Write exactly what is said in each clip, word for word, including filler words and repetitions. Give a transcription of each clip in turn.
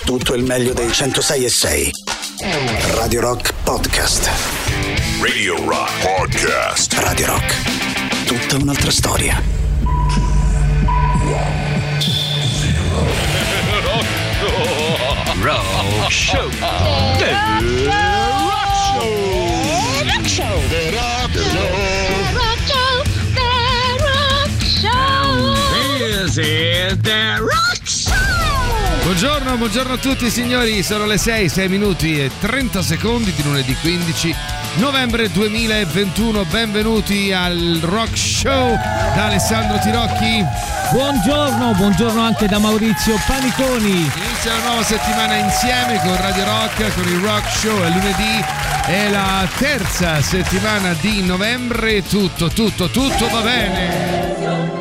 tutto il meglio dei centosei e sei. Radio Rock Podcast. Radio Rock Podcast. Radio Rock. Tutta un'altra storia. Rock Show. The Rock Show. Rock Show. The Rock Show. The Rock Show. This is The Rock Show. Buongiorno, buongiorno a tutti signori, sono le sei, sei minuti e trenta secondi di lunedì quindici novembre duemilaventuno. Benvenuti al Rock Show da Alessandro Tirocchi. Buongiorno, buongiorno anche da Maurizio Paniconi. Inizia la nuova settimana insieme con Radio Rock, con il Rock Show. È lunedì, è la terza settimana di novembre. Tutto, tutto, tutto va bene.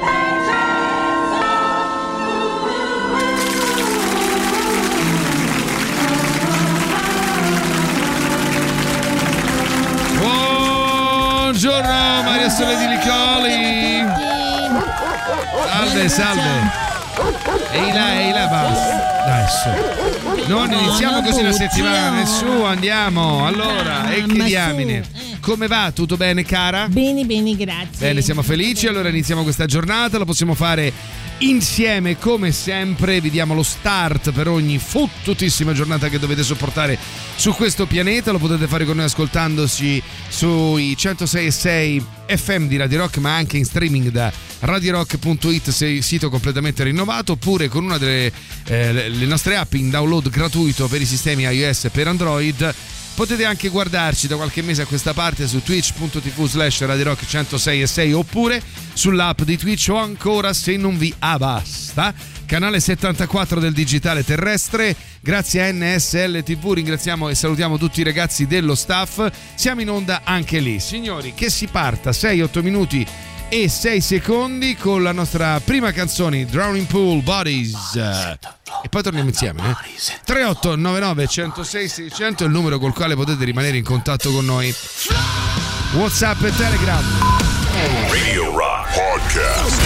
Buongiorno Maria Sole di Licoli. Salve, salve. Ehi là, ehi là, basta. Dai, su. Non iniziamo così la settimana, su, andiamo. Allora, e che diamine. Come va? Tutto bene, cara? Bene, bene, grazie. Bene, siamo felici. Allora iniziamo questa giornata, lo possiamo fare insieme come sempre. Vi diamo lo start per ogni fottutissima giornata che dovete sopportare su questo pianeta. Lo potete fare con noi ascoltandoci sui centosei e sei F M di Radio Rock, ma anche in streaming da radio rock punto it, sito completamente rinnovato, oppure con una delle eh, le nostre app in download gratuito per i sistemi iOS e per Android. Potete anche guardarci da qualche mese a questa parte su twitch punto tv slash radio rock centosei e sei, oppure sull'app di Twitch, o ancora, se non vi abbasta, canale settantaquattro del digitale terrestre. Grazie a N S L T V ringraziamo e salutiamo tutti i ragazzi dello staff. Siamo in onda anche lì. Signori, che si parta sei otto minuti e sei secondi con la nostra prima canzone, Drowning Pool, Bodies. E poi torniamo insieme, eh? tre otto nove nove uno zero sei sei zero zero è il numero col quale potete rimanere in contatto con noi. WhatsApp e Telegram. Radio Rock Podcast.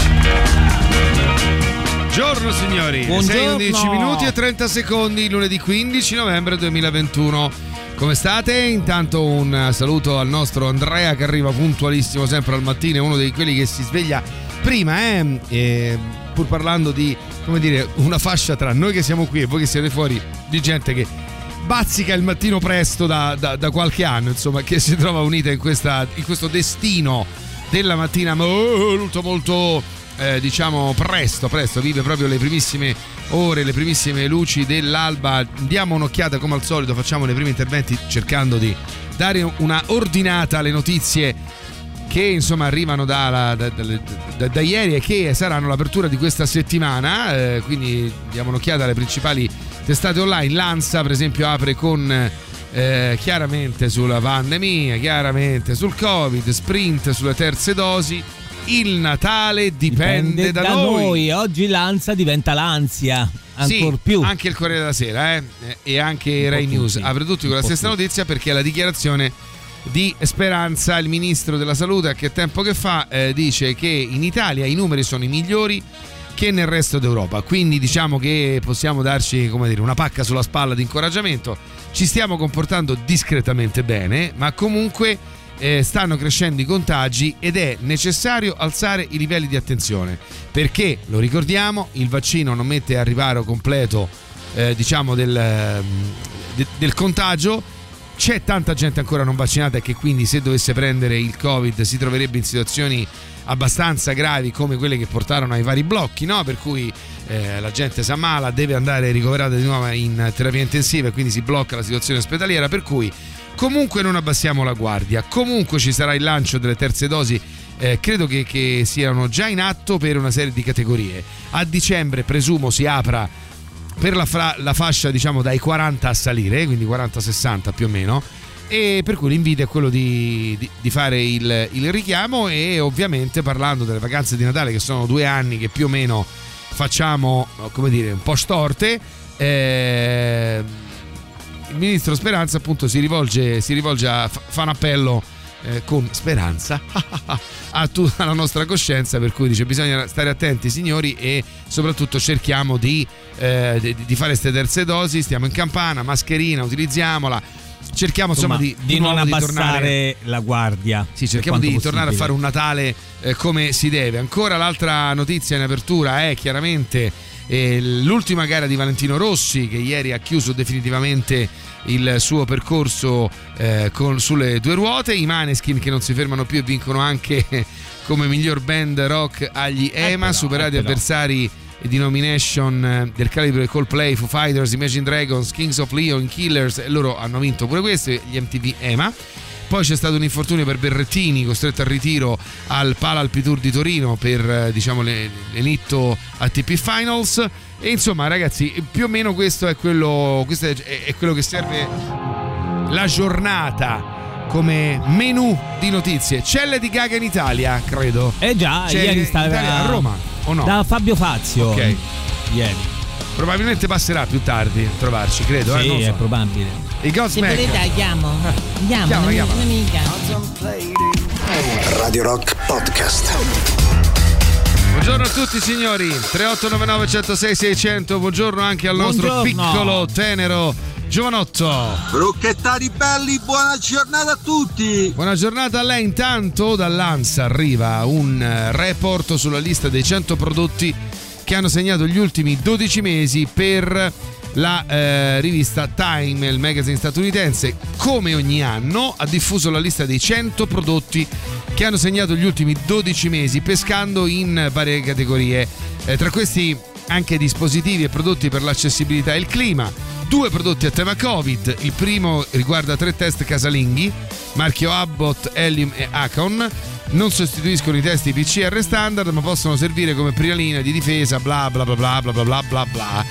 Buongiorno signori. Buongiorno. sei undici minuti e trenta secondi, lunedì quindici novembre duemilaventuno. Come state? Intanto un saluto al nostro Andrea che arriva puntualissimo sempre al mattino, è uno di quelli che si sveglia prima, eh? E pur parlando di, come dire, una fascia tra noi che siamo qui e voi che siete fuori, di gente che bazzica il mattino presto da, da, da qualche anno, insomma, che si trova unita in, questa, in questo destino della mattina molto molto eh, diciamo presto, presto, vive proprio le primissime ore, le primissime luci dell'alba. Diamo un'occhiata come al solito, facciamo nei primi interventi cercando di dare una ordinata alle notizie che insomma arrivano da, da, da, da, da ieri e che saranno l'apertura di questa settimana, eh, quindi diamo un'occhiata alle principali testate online. L'ANSA per esempio apre con eh, chiaramente sulla pandemia, chiaramente sul Covid, sprint sulle terze dosi. Il Natale dipende, dipende da, da noi. noi. Oggi l'ansia diventa l'ansia, ancor sì, più. Anche il Corriere della Sera eh, e anche Rai News apre tutti con la stessa notizia, perché la dichiarazione di Speranza, il ministro della salute, a che tempo che fa eh, dice che in Italia i numeri sono i migliori che nel resto d'Europa, quindi diciamo che possiamo darci, come dire, una pacca sulla spalla di incoraggiamento. Ci stiamo comportando discretamente bene, ma comunque eh, stanno crescendo i contagi ed è necessario alzare i livelli di attenzione, perché, lo ricordiamo, il vaccino non mette a riparo completo eh, diciamo del, de, del contagio. C'è tanta gente ancora non vaccinata e che quindi, se dovesse prendere il Covid, si troverebbe in situazioni abbastanza gravi come quelle che portarono ai vari blocchi, no? Per cui eh, la gente si ammala, deve andare ricoverata di nuovo in terapia intensiva e quindi si blocca la situazione ospedaliera. Per cui comunque non abbassiamo la guardia, comunque ci sarà il lancio delle terze dosi, eh, credo che, che siano già in atto per una serie di categorie. A dicembre presumo si apra per la, fra, la fascia diciamo dai quaranta a salire, quindi quaranta sessanta più o meno, e per cui l'invito è quello di, di, di fare il, il richiamo. E ovviamente, parlando delle vacanze di Natale, che sono due anni che più o meno facciamo, come dire, un po' storte, eh, il ministro Speranza appunto si rivolge, si rivolge a fa un appello eh, con speranza a tutta la nostra coscienza, per cui dice bisogna stare attenti signori e soprattutto cerchiamo di, eh, di, di fare queste terze dosi, stiamo in campana, mascherina, utilizziamola, cerchiamo insomma, insomma di, di, di non abbassare di tornare, la guardia. Sì, cerchiamo di possibile. tornare a fare un Natale eh, come si deve. Ancora l'altra notizia in apertura è chiaramente eh, l'ultima gara di Valentino Rossi, che ieri ha chiuso definitivamente il suo percorso eh, con, sulle due ruote. I Maneskin che non si fermano più e vincono anche come miglior band rock agli E M A, eh superati eh avversari di nomination del calibro di Coldplay, Foo Fighters, Imagine Dragons, Kings of Leon, Killers, e loro hanno vinto pure questo, gli M T V E M A. Poi c'è stato un infortunio per Berrettini, costretto al ritiro al Palalpi Tour di Torino per diciamo l'Elitto A T P Finals. E insomma ragazzi, più o meno questo è quello, questo è, è quello che serve la giornata come menù di notizie. C'è Lady Gaga in Italia, credo. Eh già, C'è ieri stava a Roma, o no? Da Fabio Fazio. Ok. Ieri. Probabilmente passerà più tardi a trovarci, credo. Sì, eh, non è so. probabile. I Godsmack. Se volete chiamo. Chiamo, Chiama, chiama. un'amica. Radio Rock Podcast. Buongiorno a tutti signori. tre otto nove nove uno zero sei sei zero zero. Buongiorno anche al nostro Buongiorno. piccolo tenero giovanotto. Rocchettari belli, buona giornata a tutti. Buona giornata a lei. Intanto dall'ANSA arriva un report sulla lista dei cento prodotti che hanno segnato gli ultimi dodici mesi per la eh, rivista Time, il magazine statunitense. Come ogni anno ha diffuso la lista dei cento prodotti che hanno segnato gli ultimi dodici mesi, pescando in varie categorie, eh, tra questi anche dispositivi e prodotti per l'accessibilità e il clima, due prodotti a tema Covid. Il primo riguarda tre test casalinghi marchio Abbott, Helium e Acon. Non sostituiscono i test P C R standard, ma possono servire come prima linea di difesa, bla bla bla bla bla bla bla bla.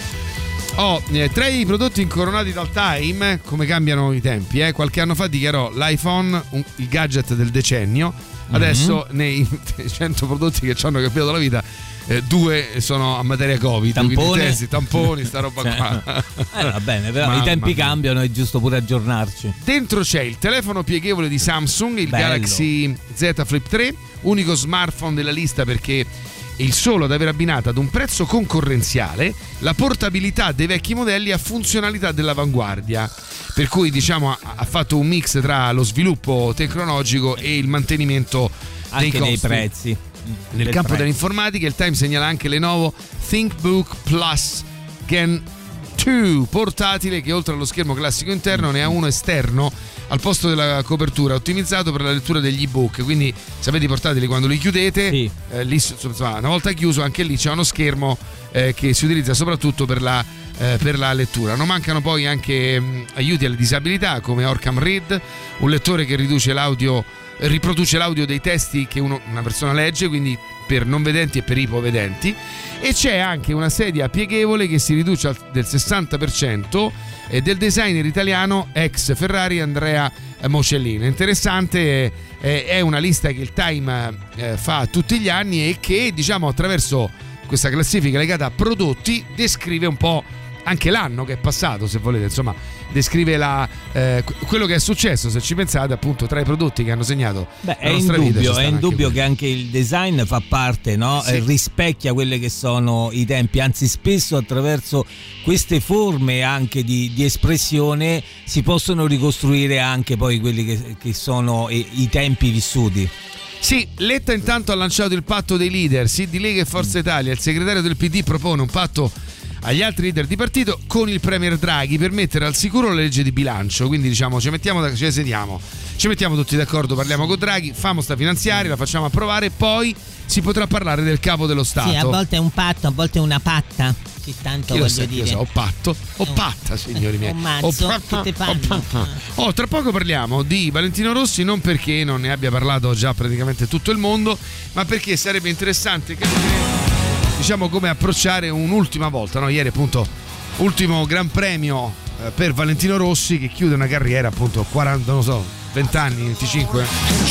Oh, eh, tra i prodotti incoronati dal Time, come cambiano i tempi, eh? Qualche anno fa dichiarò l'iPhone un, il gadget del decennio. Adesso mm-hmm. nei cento prodotti che ci hanno cambiato la vita, eh, due sono a materia Covid, tamponi, testi, tamponi, sta roba qua. Eh, va bene, però Ma, i tempi ma... cambiano, è giusto pure aggiornarci. Dentro c'è il telefono pieghevole di Samsung, il Bello. Galaxy Z Flip tre, unico smartphone della lista perché è il solo ad aver abbinato ad un prezzo concorrenziale la portabilità dei vecchi modelli a funzionalità dell'avanguardia, per cui diciamo ha fatto un mix tra lo sviluppo tecnologico e il mantenimento anche dei costi. dei prezzi. Nel Del campo prezzo. dell'informatica il Time segnala anche Lenovo ThinkBook Plus Gen due, portatile che oltre allo schermo classico interno ne ha uno esterno al posto della copertura, ottimizzato per la lettura degli ebook. Quindi sapete i portatili quando li chiudete, sì. eh, lì, insomma, una volta chiuso anche lì c'è uno schermo eh, che si utilizza soprattutto per la, eh, per la lettura. Non mancano poi anche mh, aiuti alle disabilità come Orcam Read, un lettore che riduce l'audio riproduce l'audio dei testi che uno, una persona legge, quindi per non vedenti e per ipovedenti. E c'è anche una sedia pieghevole che si riduce al, del sessanta per cento e del designer italiano ex Ferrari Andrea Mocellino. Interessante, eh, è una lista che il Time eh, fa tutti gli anni e che diciamo attraverso questa classifica legata a prodotti descrive un po' anche l'anno che è passato, se volete, insomma descrive la, eh, quello che è successo, se ci pensate, appunto tra i prodotti che hanno segnato Beh, la è nostra indubbio, vita. è indubbio anche che anche il design fa parte, no? Sì. Eh, rispecchia quelli che sono i tempi, anzi spesso attraverso queste forme anche di, di espressione si possono ricostruire anche poi quelli che, che sono i, i tempi vissuti. Sì, Letta intanto ha lanciato il patto dei leader, sì, di Lega e Forza Italia. Il segretario del P D propone un patto agli altri leader di partito con il premier Draghi per mettere al sicuro la legge di bilancio. Quindi diciamo ci mettiamo da, ci sediamo, ci mettiamo tutti d'accordo, parliamo con Draghi, famo sta finanziaria, la facciamo approvare e poi si potrà parlare del capo dello Stato. Sì, a volte è un patto, a volte è una patta. Sì, tanto Chi lo voglio sa, chi lo dire. sa, ho patto, ho patta, signori miei. Un mazzo, Ho patta, che te ho fanno? patta. Oh, tra poco parliamo di Valentino Rossi, non perché non ne abbia parlato già praticamente tutto il mondo, ma perché sarebbe interessante capire, diciamo, come approcciare un'ultima volta, no? Ieri appunto ultimo Gran Premio eh, per Valentino Rossi, che chiude una carriera appunto quaranta, non so, venti anni, venticinque.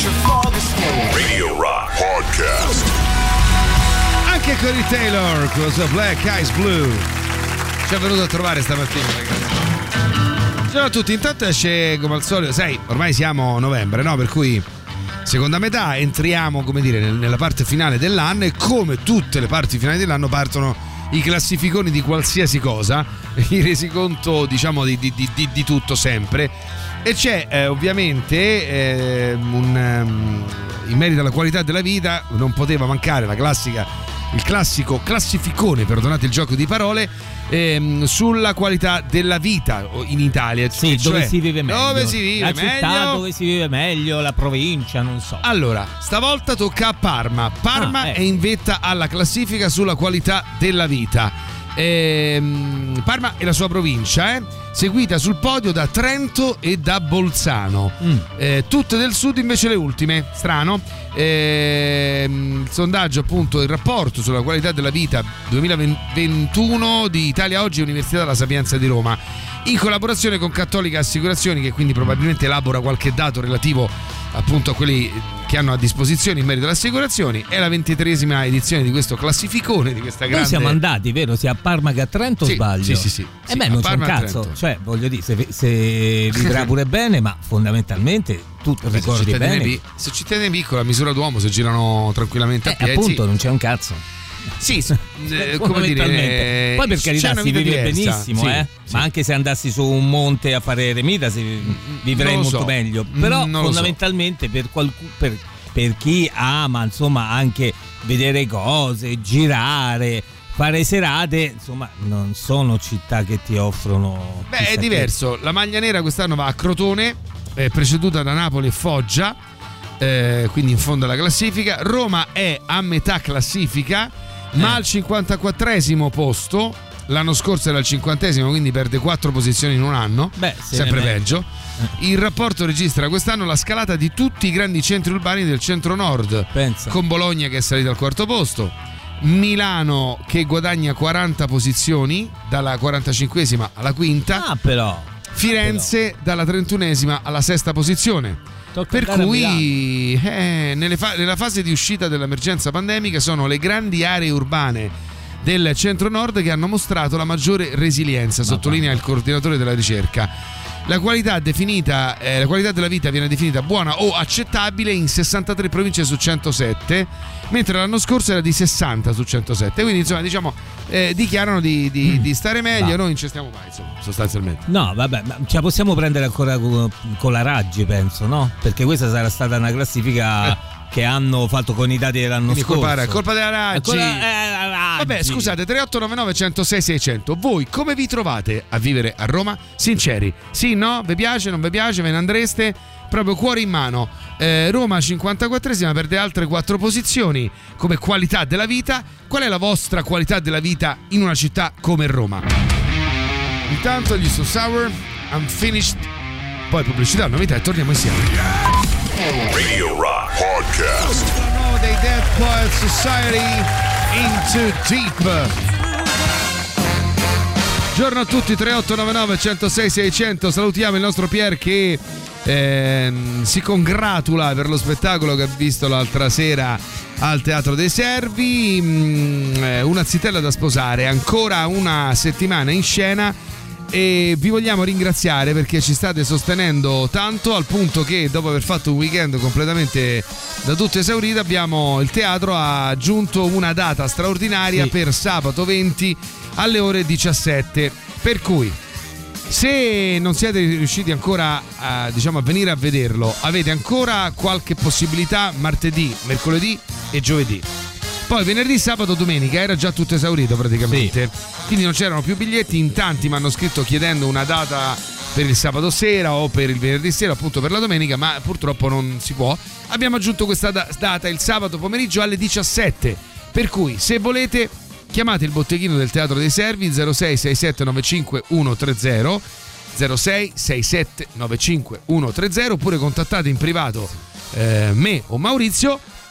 Radio Rock Podcast. Anche Corey Taylor con la sua Black Eyes Blue ci è venuto a trovare stamattina, ragazzi. Ciao a tutti, intanto esce come al solito, sai, ormai siamo a novembre, no? Per cui seconda metà, entriamo, come dire, nel, nella parte finale dell'anno, e come tutte le parti finali dell'anno partono i classificoni di qualsiasi cosa, i resiconto, diciamo, di, di, di, di tutto sempre, e c'è eh, ovviamente eh, un, um, in merito alla qualità della vita non poteva mancare la classica, il classico classificone, perdonate il gioco di parole, ehm, sulla qualità della vita in Italia. Sì, cioè, dove si vive meglio. Dove si vive la città meglio. dove si vive meglio, la provincia, non so. Allora, stavolta tocca a Parma. Parma Ah, ecco. è in vetta alla classifica sulla qualità della vita. Ehm, Parma e la sua provincia, eh, seguita sul podio da Trento e da Bolzano. Mm. Eh, tutte del sud invece le ultime, strano. Ehm, il sondaggio, appunto, il rapporto sulla qualità della vita duemilaventuno di Italia Oggi e Università della Sapienza di Roma, in collaborazione con Cattolica Assicurazioni, che quindi probabilmente elabora qualche dato relativo appunto a quelli che hanno a disposizione in merito alle assicurazioni. È la ventitreesima edizione di questo classificone, di questa grande... Noi siamo andati, vero? Sia a Parma che a Trento, Sì, sbaglio? sì, sì, sì. E Sì, beh, a non c'è un Parma e a cazzo. Trento. Cioè, voglio dire, se, se vivrà pure bene, ma fondamentalmente tu Vabbè, ricordi se cittadini bene. pi- se cittadini piccoli, a misura d'uomo, se girano tranquillamente a Eh, piedi, appunto, sì. non c'è un cazzo. Sì, eh, come Fondamentalmente. dire, Poi per c'è carità una si vita vive diversa. benissimo, Sì, eh? sì. Ma anche se andassi su un monte a fare eremita si vivrei non lo molto so. meglio. Però Non lo so. fondamentalmente per, qualcu- per, per chi ama, insomma, anche vedere cose, girare, fare serate, insomma, non sono città che ti offrono. Beh, chissà è che. diverso. La Maglia Nera quest'anno va a Crotone, eh, preceduta da Napoli e Foggia, eh, quindi in fondo alla classifica. Roma è a metà classifica, ma Eh. al cinquantaquattresimo posto. L'anno scorso era al cinquantesimo, quindi perde quattro posizioni in un anno. Beh, se sempre ne me- peggio. Il rapporto registra quest'anno la scalata di tutti i grandi centri urbani del centro-nord, Pensa. con Bologna che è salita al quarto posto, Milano che guadagna quaranta posizioni dalla quarantacinquesima alla quinta, Ah, però. Firenze dalla trentunesima alla sesta posizione. Tocca Per andare a cui eh, nelle fa- nella fase di uscita dell'emergenza pandemica sono le grandi aree urbane del centro-nord che hanno mostrato la maggiore resilienza, sottolinea il coordinatore della ricerca. La qualità definita, eh, la qualità della vita viene definita buona o accettabile in sessantatré province su centosette, mentre l'anno scorso era di sessanta su centosette. Quindi insomma, diciamo, eh, dichiarano di, di, di stare meglio. Va. Noi non ci stiamo mai, insomma, sostanzialmente. No, vabbè, ma ce la possiamo prendere ancora con, con la Raggi, penso, no? Perché questa sarà stata una classifica che hanno fatto con i dati dell'anno Quindi scorso. colpa, è colpa della Raggi. È colpa- eh, la Raggi. Vabbè, scusate, tre otto nove nove uno zero sei sei zero zero. Voi come vi trovate a vivere a Roma? Sinceri, sì, no? Vi piace, non vi piace? Ve ne andreste? Proprio cuore in mano. Eh, Roma cinquantaquattresima, perde altre quattro posizioni come qualità della vita. Qual è la vostra qualità della vita in una città come Roma? Intanto gli So Sour, Unfinished, poi pubblicità, novità e torniamo insieme. Radio Rock Podcast. Nuovo dei Dead Poet Society, Into Deep. Buongiorno a tutti, tre otto nove nove uno zero sei sei zero zero. Salutiamo il nostro Pier che ehm, si congratula per lo spettacolo che ha visto l'altra sera al Teatro dei Servi. Mm, eh, una zitella da sposare, ancora una settimana in scena. E vi vogliamo ringraziare perché ci state sostenendo tanto, al punto che dopo aver fatto un weekend completamente da tutto esaurito, abbiamo il teatro ha aggiunto una data straordinaria, sì, per sabato venti alle ore diciassette, per cui se non siete riusciti ancora a, diciamo, a venire a vederlo, avete ancora qualche possibilità martedì, mercoledì e giovedì. Poi venerdì, sabato, domenica era già tutto esaurito praticamente, sì, quindi non c'erano più biglietti. In tanti mi hanno scritto chiedendo una data per il sabato sera o per il venerdì sera, appunto per la domenica, ma purtroppo non si può. Abbiamo aggiunto questa da- data il sabato pomeriggio alle diciassette, per cui se volete chiamate il botteghino del Teatro dei Servi zero sei sei sette nove cinque uno tre zero zero sei sei sette nove cinque uno tre zero, oppure contattate in privato eh, me o Maurizio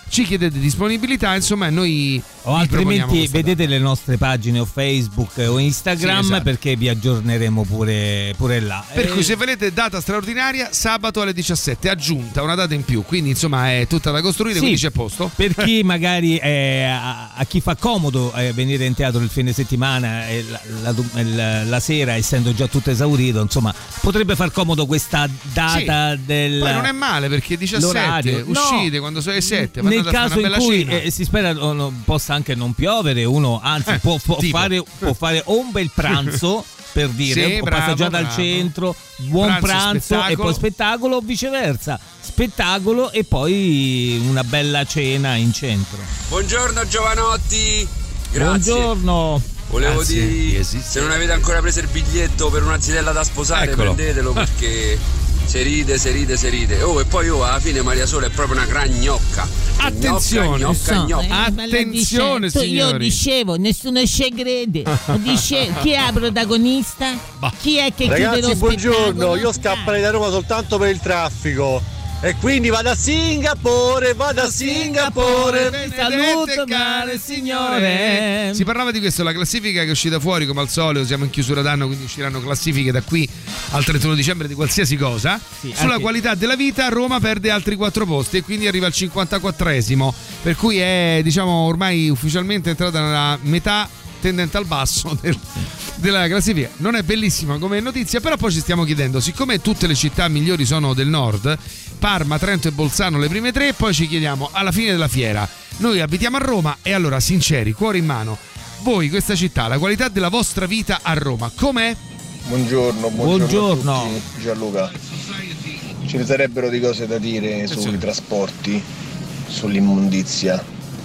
ci chiedete disponibilità, insomma noi o altrimenti vedete le nostre pagine o Facebook o Instagram, sì, esatto, perché vi aggiorneremo pure, pure là. Per e... cui se volete data straordinaria sabato alle diciassette, aggiunta una data in più, quindi insomma è tutta da costruire, sì, quindi c'è posto. Per chi magari è, a, a chi fa comodo eh, venire in teatro il fine settimana e la, la, la, la sera, essendo già tutto esaurito, insomma potrebbe far comodo questa data, sì, del poi non è male perché diciassette l'orario. Uscite no, quando sono le sette, nel caso in cui eh, si spera no, no, possa anche non piovere, uno anzi eh, può, può, fare, può fare o un bel pranzo per dire, sì, bravo, passeggiata bravo. al centro, buon pranzo, pranzo e poi spettacolo, o viceversa, spettacolo e poi una bella cena in centro. Buongiorno Giovanotti, grazie. Buongiorno. Volevo dire, se non avete ancora preso il biglietto per una zitella da sposare, eccolo, prendetelo perché se ride, se ride, se ride. Oh, e poi oh, alla fine Maria Sole è proprio una gran gnocca. Attenzione, gnocca, so, gnocca. eh, attenzione dice, signori. Io dicevo, nessuno ci crede. Dice, chi è la protagonista? Bah. Chi è che Ragazzi, chiude lo buongiorno, spettacolo? io scapperei da Roma soltanto per il traffico. E quindi vado a Singapore, vado a Singapore. Vi saluto, care signore. Si parlava di questo, la classifica che è uscita fuori come al solito, siamo in chiusura d'anno, quindi usciranno classifiche da qui al trentuno dicembre di qualsiasi cosa. Sì, sulla anche... qualità della vita Roma perde altri quattro posti e quindi arriva al cinquantaquattresimo, per cui è, diciamo, ormai ufficialmente entrata nella metà tendente al basso del, della classifica. Non è bellissima come notizia, però poi ci stiamo chiedendo, siccome tutte le città migliori sono del nord, Parma, Trento e Bolzano le prime tre, poi ci chiediamo alla fine della fiera, noi abitiamo a Roma e allora sinceri, cuore in mano, voi questa città, la qualità della vostra vita a Roma com'è? Buongiorno, buongiorno, buongiorno. A tutti. Gianluca, ce ne sarebbero di cose da dire sui trasporti, sull'immondizia,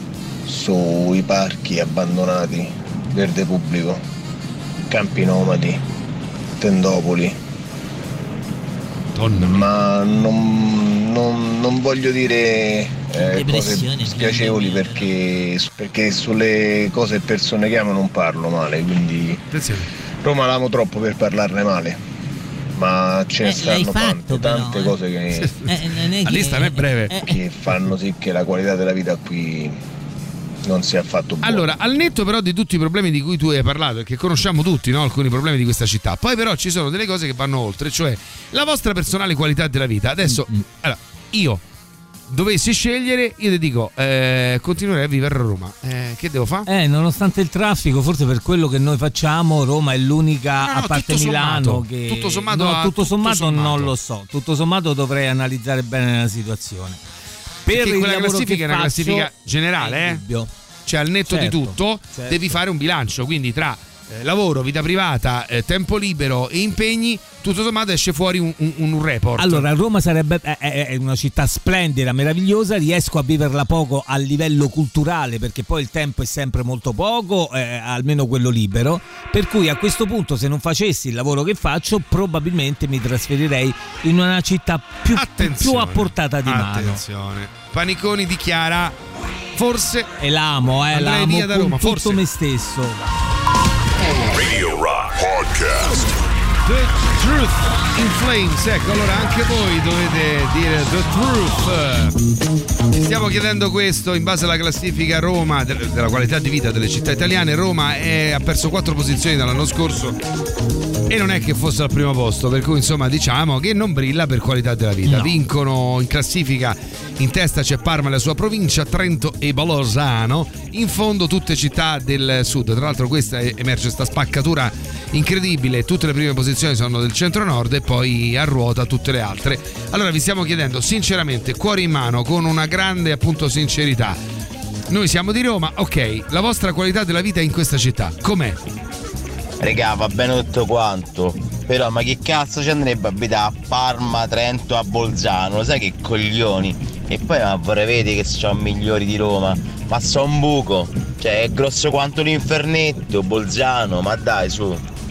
sui parchi abbandonati, verde pubblico, campi nomadi, tendopoli. Donna. Ma non, non, non voglio dire eh, cose spiacevoli perché, perché sulle cose e persone che amo non parlo male, quindi Roma l'amo troppo per parlarne male, ma ce ne eh, stanno fatto, tante, tante però, cose che, eh, non è la lista non è breve, eh, che fanno sì che la qualità della vita qui non sia affatto buono. Allora, al netto però di tutti i problemi di cui tu hai parlato e che conosciamo tutti, no? Alcuni problemi di questa città, poi però ci sono delle cose che vanno oltre, cioè la vostra personale qualità della vita. Adesso, mm-hmm. allora, io dovessi scegliere, io ti dico, eh, continuerei a vivere a Roma. Eh, che devo fare? Eh, nonostante il traffico, forse per quello che noi facciamo, Roma è l'unica, no, no, a parte tutto Milano, sommato, che tutto sommato, no, a, tutto, sommato tutto sommato non lo so. Tutto sommato dovrei analizzare bene la situazione. Per Perché il quella classifica che è una faccio, classifica generale, eh? Dubbio. Cioè al netto certo, di tutto certo. Devi fare un bilancio, quindi tra eh, lavoro, vita privata, eh, tempo libero e impegni, tutto sommato esce fuori un, un, un report. Allora, Roma sarebbe è, è una città splendida, meravigliosa, riesco a viverla poco a livello culturale perché poi il tempo è sempre molto poco, eh, almeno quello libero, per cui a questo punto se non facessi il lavoro che faccio probabilmente mi trasferirei in una città più, più a portata di mano. Attenzione, Paniconi dichiara forse e l'amo, eh, l'amo via da Roma, con tutto forse me stesso. Radio Rock Podcast. The Truth in Flames. Ecco, allora anche voi dovete dire The Truth. Ci stiamo chiedendo questo in base alla classifica Roma della qualità di vita delle città italiane. Roma è, ha perso quattro posizioni dall'anno scorso e non è che fosse al primo posto, per cui insomma diciamo che non brilla per qualità della vita. No. Vincono in classifica, in testa c'è Parma e la sua provincia, Trento e Bolzano, in fondo tutte città del sud. Tra l'altro questa emerge sta spaccatura incredibile, tutte le prime posizioni sono del centro-nord e poi a ruota tutte le altre. Allora vi stiamo chiedendo sinceramente, cuore in mano, con una grande appunto sincerità, noi siamo di Roma, ok, la vostra qualità della vita in questa città com'è? Regà, va bene tutto quanto, però ma che cazzo ci andrebbe a abitare a Parma, Trento, a Bolzano? Sai che coglioni? E poi ma vorrei vedere che sono migliori di Roma, ma so un buco, cioè è grosso quanto l'infernetto, Bolzano, ma dai su.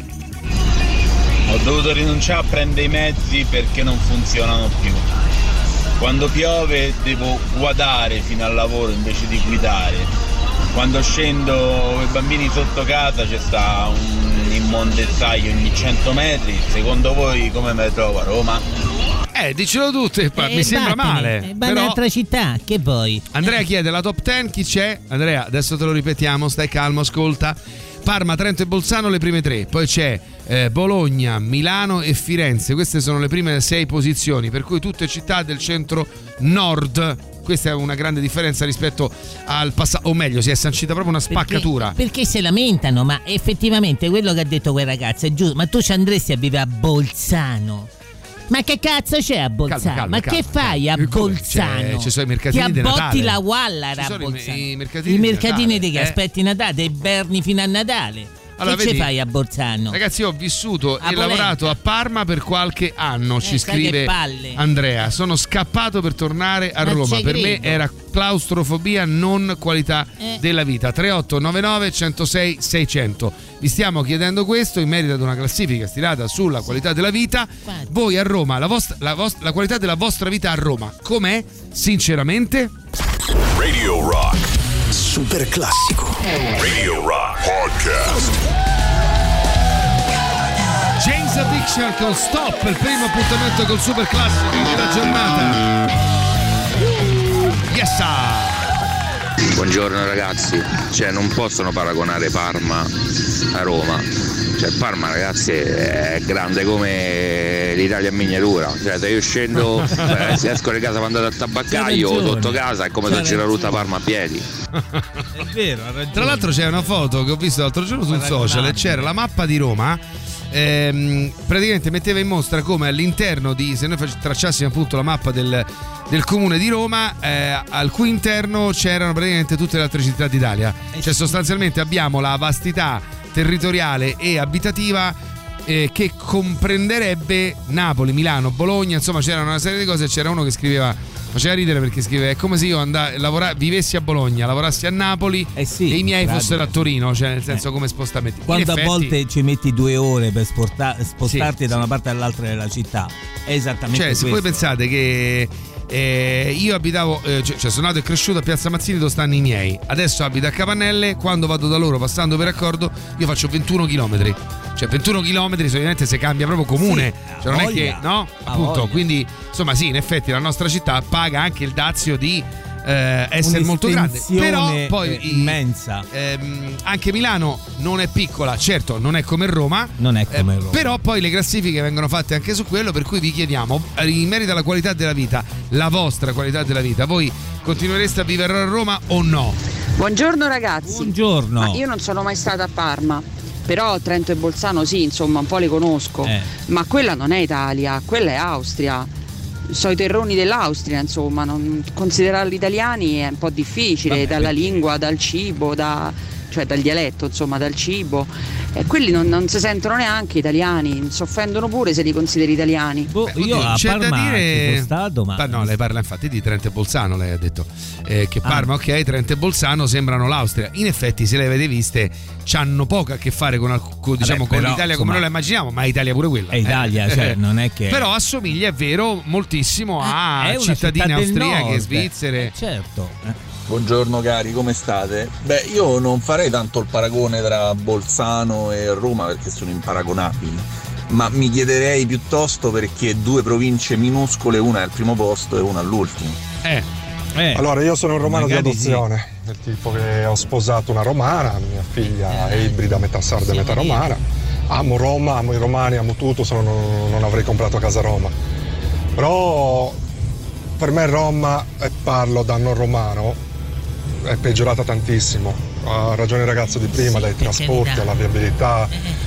Ho dovuto rinunciare a prendere i mezzi perché non funzionano più. Quando piove devo guardare fino al lavoro invece di guidare. Quando scendo con i bambini sotto casa c'è sta un immondezzaio ogni cento metri. Secondo voi come me trovo a Roma? Eh, dicelo tu, te, Eh, mi sembra vattene, male. eh, vai in Però un'altra città, che vuoi? Andrea chiede la top dieci, chi c'è? Andrea, adesso te lo ripetiamo, stai calmo, ascolta. Parma, Trento e Bolzano le prime tre, poi c'è eh, Bologna, Milano e Firenze, queste sono le prime sei posizioni, per cui tutte città del centro nord. Questa è una grande differenza rispetto al passato, o meglio, si è sancita proprio una spaccatura. Perché, perché se lamentano, ma effettivamente quello che ha detto quel ragazzo è giusto, ma tu ci andresti a vivere a Bolzano? Ma che cazzo c'è a Bolzano? Calma, calma, ma calma. che fai a Come? Bolzano? C'è- ci sono i mercatini Ti di abbotti Natale. la Wallara Ci a sono i- Bolzano. i mercatini I di mercatini Natale, di che eh? aspetti Natale, dei berni fino a Natale. Allora, che ci vedi, fai a Bolzano? Ragazzi, io ho vissuto A e Polenta. lavorato a Parma per qualche anno, ci Eh, sai scrive che palle. Andrea. Sono scappato per tornare a Ma Roma. ci Per me credo. era claustrofobia, non qualità Eh. della vita. tre otto nove nove uno zero sei sei zero zero. Vi stiamo chiedendo questo in merito ad una classifica stilata sulla qualità della vita. Voi a Roma, la, vostra, la, vostra, la qualità della vostra vita a Roma, com'è? Sinceramente? Radio Rock. Super classico. Radio Rock Podcast. James Addiction con Stop, il primo appuntamento col super classico della giornata. Yes! sir. Buongiorno ragazzi, cioè non possono paragonare Parma a Roma. Cioè Parma ragazzi è grande come l'Italia in miniatura. Cioè se io scendo, eh, se esco di casa per andare al tabaccaio sotto casa è come se girare tutta Parma a piedi. È vero, ha ragione. Tra l'altro c'è una foto che ho visto l'altro giorno sul social e c'era la mappa di Roma. Ehm, praticamente metteva in mostra come all'interno di, se noi fac- tracciassimo appunto la mappa del, del comune di Roma, eh, al cui interno c'erano praticamente tutte le altre città d'Italia. Cioè sostanzialmente abbiamo la vastità territoriale e abitativa eh, che comprenderebbe Napoli, Milano, Bologna, insomma c'erano una serie di cose. C'era uno che scriveva, faceva ridere perché scriveva: è come se io andà, lavora, vivessi a Bologna, lavorassi a Napoli Eh sì, e i miei grande. fossero a Torino, cioè nel senso Eh. come spostamenti. In Quando effetti- a volte ci metti due ore per sporta- spostarti Sì, da sì. una parte all'altra della città, è esattamente Cioè, se questo. voi pensate che eh, io abitavo, eh, cioè, cioè sono nato e cresciuto a Piazza Mazzini dove stanno i miei, adesso abito a Capannelle, quando vado da loro passando per accordo io faccio ventuno chilometri. Cioè ventuno chilometri solitamente si cambia proprio comune, Sì, cioè non è voglia, che no, ha appunto, voglia. quindi insomma sì, in effetti la nostra città paga anche il dazio di eh, essere molto grande, però Un'estensione, poi eh, i- immensa. ehm, anche Milano non è piccola, certo non è come Roma, Non è come eh, Roma. però poi le classifiche vengono fatte anche su quello, per cui vi chiediamo eh, in merito alla qualità della vita, la vostra qualità della vita, voi continuereste a vivere a Roma o no? Buongiorno ragazzi. Buongiorno. Ma io non sono mai stata a Parma, però Trento e Bolzano sì, insomma, un po' le conosco. Eh. Ma quella non è Italia, quella è Austria. So i terroni dell'Austria, insomma, non, considerarli italiani è un po' difficile, Vabbè, dalla perché- lingua, dal cibo, da, cioè dal dialetto, insomma, dal cibo. E quelli non, non si sentono neanche italiani, si offendono pure se li consideri italiani. Boh, Beh, io oddio, a c'è Parma da dire- ci sono stato, ma Ma no, lei parla infatti di Trento e Bolzano, lei ha detto eh, che Parma, ok, Trento e Bolzano sembrano l'Austria. In effetti, se le avete viste, c'hanno poco a che fare con, alc- con, diciamo, Vabbè, con però, l'Italia come insomma, noi la immaginiamo, ma Italia pure quella. è Italia, eh. cioè non è che Però assomiglia, è vero, moltissimo a è una cittadine città del austriache, nord. svizzere. Eh, certo. eh. Buongiorno cari, come state? Beh, io non farei tanto il paragone tra Bolzano e Roma perché sono imparagonabili, ma mi chiederei piuttosto perché due province minuscole, una è al primo posto e una all'ultimo. Eh, Eh, Allora, io sono un romano di magari sì. adozione, del tipo che ho sposato una romana, mia figlia è ibrida, metà sarda e metà romana. Amo Roma, amo i romani, amo tutto, se no non, non avrei comprato a casa a Roma. Però per me Roma, e parlo da non romano, è peggiorata tantissimo. Ha ragione il ragazzo di prima, Sì, dai per trasporti carità. alla viabilità,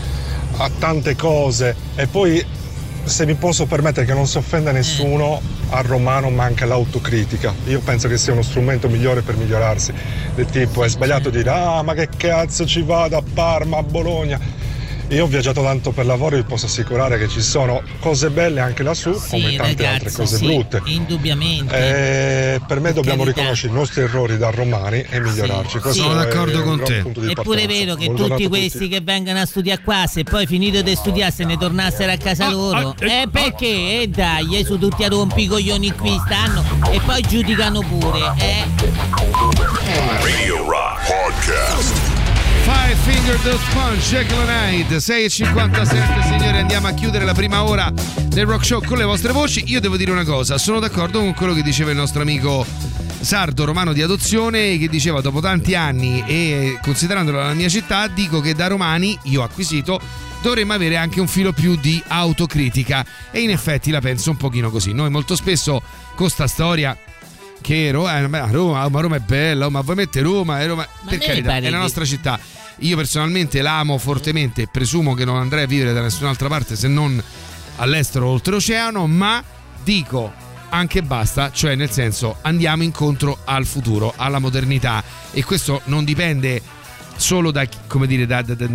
a tante cose. E poi, se mi posso permettere che non si offenda nessuno, al romano manca l'autocritica. Io penso che sia uno strumento migliore per migliorarsi. Del tipo, è sbagliato dire ah ma che cazzo ci vado a Parma, a Bologna. Io ho viaggiato tanto per lavoro e vi posso assicurare che ci sono cose belle anche lassù, come Sì, tante ragazzo, altre cose sì, brutte. indubbiamente. E per me dobbiamo carità. riconoscere i nostri errori da romani e migliorarci. Questo Sono è d'accordo un con gran te. punto di È pure partenza. vero che Buon tutti giornata a questi che vengono a studiare qua, se poi finito di studiare se ne tornassero a casa loro, eh perché? E dai, eh, su tutti a rompicoglioni qui stanno e poi giudicano pure, eh. Radio Rock Podcast. Five Finger Death Punch, Jekyll and Hyde, sei e cinquantasette, signori, andiamo a chiudere la prima ora del Rock Show con le vostre voci. Io devo dire una cosa, sono d'accordo con quello che diceva il nostro amico sardo romano di adozione, che diceva dopo tanti anni e considerandolo la mia città, dico che da romani, io ho acquisito, dovremmo avere anche un filo più di autocritica, e in effetti la penso un pochino così. Noi molto spesso con sta storia che Roma, Roma, ma Roma è bella, ma vuoi mettere Roma, è Roma, per carità, è la nostra città. Io personalmente l'amo fortemente, presumo che non andrei a vivere da nessun'altra parte se non all'estero oltreoceano, ma dico anche basta, cioè nel senso andiamo incontro al futuro, alla modernità, e questo non dipende solo da, come dire, da, da, da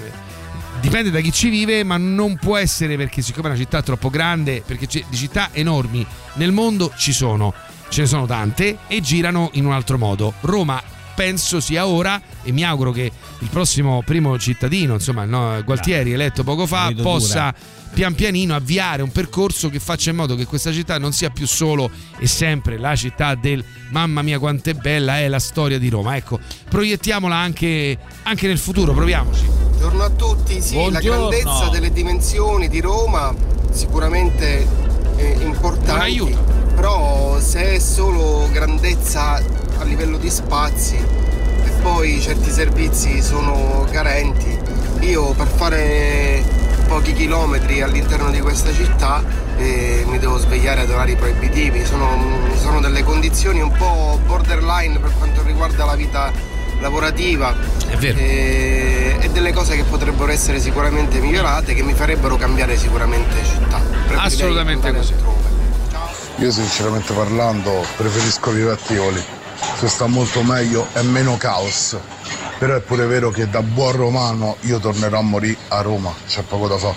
dipende da chi ci vive, ma non può essere, perché siccome è una città troppo grande, perché di città enormi nel mondo ci sono, ce ne sono tante e girano in un altro modo. Roma penso sia ora, e mi auguro che il prossimo primo cittadino, insomma, no, Gualtieri, eletto poco fa, possa pian pianino avviare un percorso che faccia in modo che questa città non sia più solo e sempre la città del mamma mia quanto è bella, è la storia di Roma. Ecco, proiettiamola anche, anche nel futuro, proviamoci. Buongiorno a tutti, sì, Buongiorno. La grandezza delle dimensioni di Roma sicuramente è importante, però se è solo grandezza a livello di spazi e poi certi servizi sono carenti, io per fare pochi chilometri all'interno di questa città eh, mi devo svegliare ad orari proibitivi, sono, sono delle condizioni un po' borderline per quanto riguarda la vita lavorativa. È vero. E, e delle cose che potrebbero essere sicuramente migliorate, che mi farebbero cambiare sicuramente città. Assolutamente così. Io sinceramente parlando preferisco Vivetti Tivoli, si sta molto meglio e meno caos, però è pure vero che da buon romano io tornerò a morire a Roma, c'è poco da fare.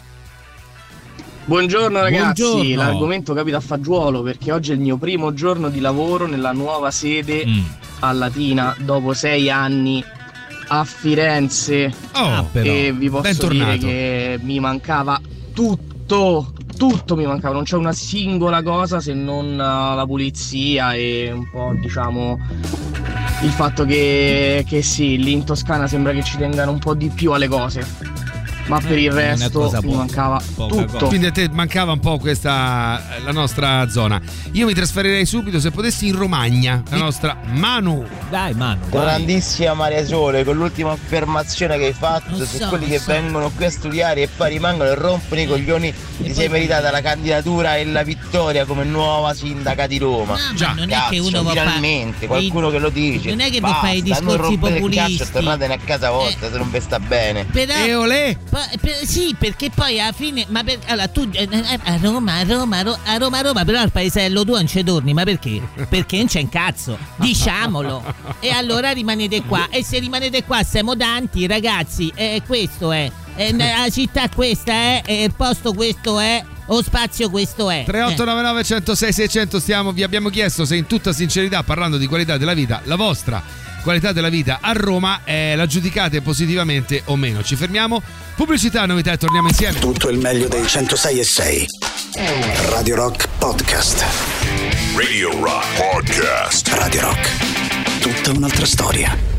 Buongiorno ragazzi, Buongiorno. L'argomento capita a fagiolo perché oggi è il mio primo giorno di lavoro nella nuova sede mm. a Latina dopo sei anni a Firenze. Oh, e vi posso bentornato. dire che mi mancava tutto, tutto mi mancava, non c'è una singola cosa se non la pulizia e un po', diciamo, il fatto che, che sì, lì in Toscana sembra che ci tengano un po' di più alle cose. Ma per il resto mi mancava tutto. Quindi a te mancava un po' questa, la nostra zona. Io mi trasferirei subito, se potessi, in Romagna, la nostra Manu. Dai Manu, grandissima Maria Sole, con l'ultima affermazione che hai fatto su so, quelli che so. vengono qui a studiare e poi rimangono e rompono i coglioni. Ti sei meritata la candidatura e la vittoria come nuova sindaca di Roma. No, già, non è che uno va finalmente fa... qualcuno che lo dice. Non è che può fare i discorsi populisti. Tornatene a casa vostra eh. se non vi sta bene. Però, e olè. Per, sì, perché poi alla fine, ma per, allora tu a Roma, a Roma, a Roma, a Roma, però al paesello tu non ci torni, ma perché? Perché non c'è un cazzo, diciamolo. E allora rimanete qua, e se rimanete qua siamo tanti, ragazzi, e questo è, e la città questa è, e il posto questo è, o spazio questo è. tre otto nove nove uno zero sei sei zero zero, stiamo, vi abbiamo chiesto se in tutta sincerità, parlando di qualità della vita, la vostra qualità della vita a Roma eh, la giudicate positivamente o meno. Ci fermiamo, pubblicità, novità e torniamo insieme. Tutto il meglio dei centosei e sei. Radio Rock Podcast. Radio Rock Podcast. Radio Rock, tutta un'altra storia.